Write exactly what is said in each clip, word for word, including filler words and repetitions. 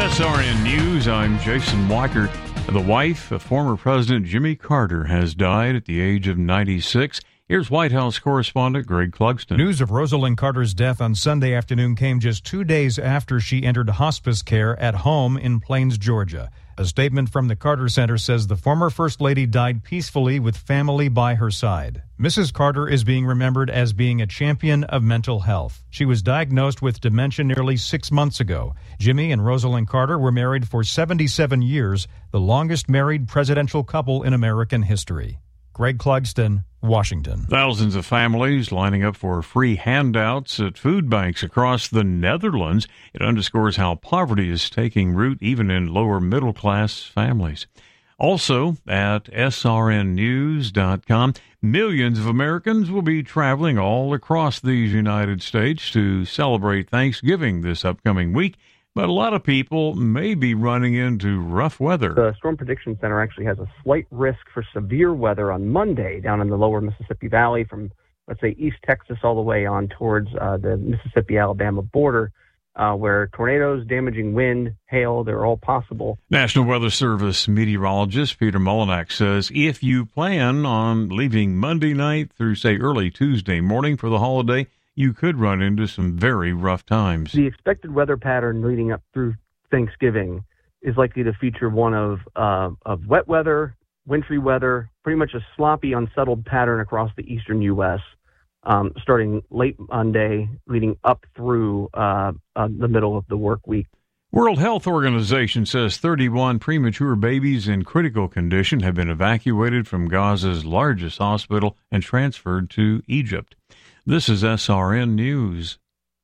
S R N News, I'm Jason Walker. The wife of former President Jimmy Carter has died at the age of ninety-six. Here's White House correspondent Greg Clugston. News of Rosalind Carter's death on Sunday afternoon came just two days after she entered hospice care at home in Plains, Georgia. A statement from the Carter Center says the former First Lady died peacefully with family by her side. Missus Carter is being remembered as being a champion of mental health. She was diagnosed with dementia nearly six months ago. Jimmy and Rosalind Carter were married for seventy-seven years, the longest married presidential couple in American history. Greg Clugston, Washington. Thousands of families lining up for free handouts at food banks across the Netherlands. It underscores how poverty is taking root even in lower middle class families. Also at S R N news dot com, millions of Americans will be traveling all across these United States to celebrate Thanksgiving this upcoming week. But a lot of people may be running into rough weather. The Storm Prediction Center actually has a slight risk for severe weather on Monday down in the lower Mississippi Valley from, let's say, East Texas all the way on towards uh, the Mississippi-Alabama border, uh, where tornadoes, damaging wind, hail, they're all possible. National Weather Service meteorologist Peter Molinak says if you plan on leaving Monday night through, say, early Tuesday morning for the holiday, you could run into some very rough times. The expected weather pattern leading up through Thanksgiving is likely to feature one of uh, of wet weather, wintry weather, pretty much a sloppy, unsettled pattern across the eastern U S, um, starting late Monday, leading up through uh, uh, the middle of the work week. World Health Organization says thirty-one premature babies in critical condition have been evacuated from Gaza's largest hospital and transferred to Egypt. This is S R N News.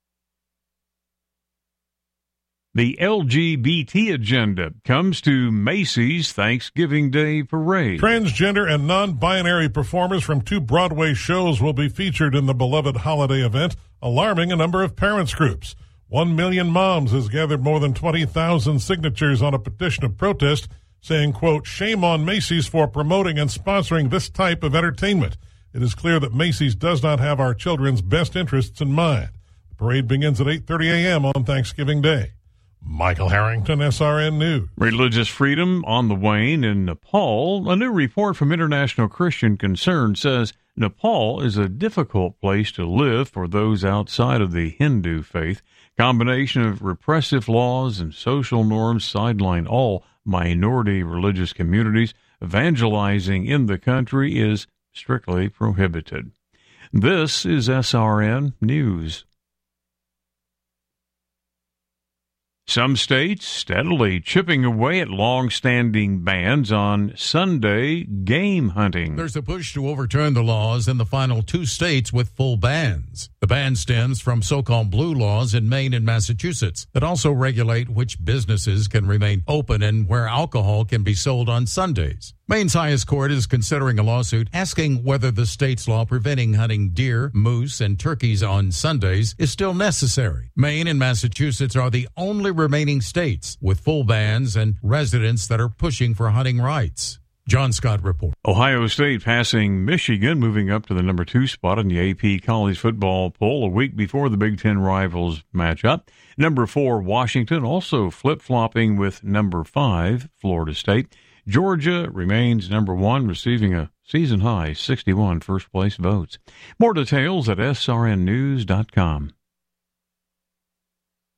The L G B T agenda comes to Macy's Thanksgiving Day Parade. Transgender and non-binary performers from two Broadway shows will be featured in the beloved holiday event, alarming a number of parents' groups. One Million Moms has gathered more than twenty thousand signatures on a petition of protest saying, quote, "Shame on Macy's for promoting and sponsoring this type of entertainment. It is clear that Macy's does not have our children's best interests in mind." The parade begins at eight thirty a.m. on Thanksgiving Day. Michael Harrington, S R N News. Religious freedom on the wane in Nepal. A new report from International Christian Concern says Nepal is a difficult place to live for those outside of the Hindu faith. Combination of repressive laws and social norms sideline all minority religious communities. Evangelizing in the country is strictly prohibited. This is S R N News. Some states steadily chipping away at long-standing bans on Sunday game hunting. There's a push to overturn the laws in the final two states with full bans. The ban stems from so-called blue laws in Maine and Massachusetts that also regulate which businesses can remain open and where alcohol can be sold on Sundays. Maine's highest court is considering a lawsuit asking whether the state's law preventing hunting deer, moose, and turkeys on Sundays is still necessary. Maine and Massachusetts are the only remaining states with full bans and residents that are pushing for hunting rights. John Scott reports. Ohio State passing Michigan, moving up to the number two spot in the A P college football poll a week before the Big Ten rivals match up. Number four, Washington, also flip-flopping with number five, Florida State. Georgia remains number one, receiving a season-high sixty-one first-place votes. More details at S R N news dot com.